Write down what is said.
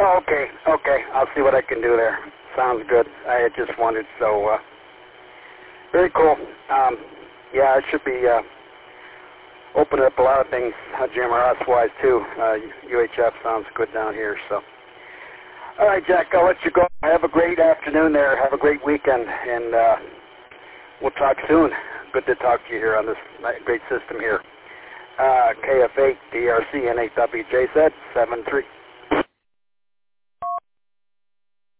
Oh, okay. I'll see what I can do there. Sounds good. I had just wondered, so very cool. Yeah, it should be opening up a lot of things GMRS-wise, too. UHF sounds good down here, so. All right, Jack, I'll let you go. Have a great afternoon there. Have a great weekend, and we'll talk soon. Good to talk to you here on this great system here. KF8 DRC N8WJZ 73.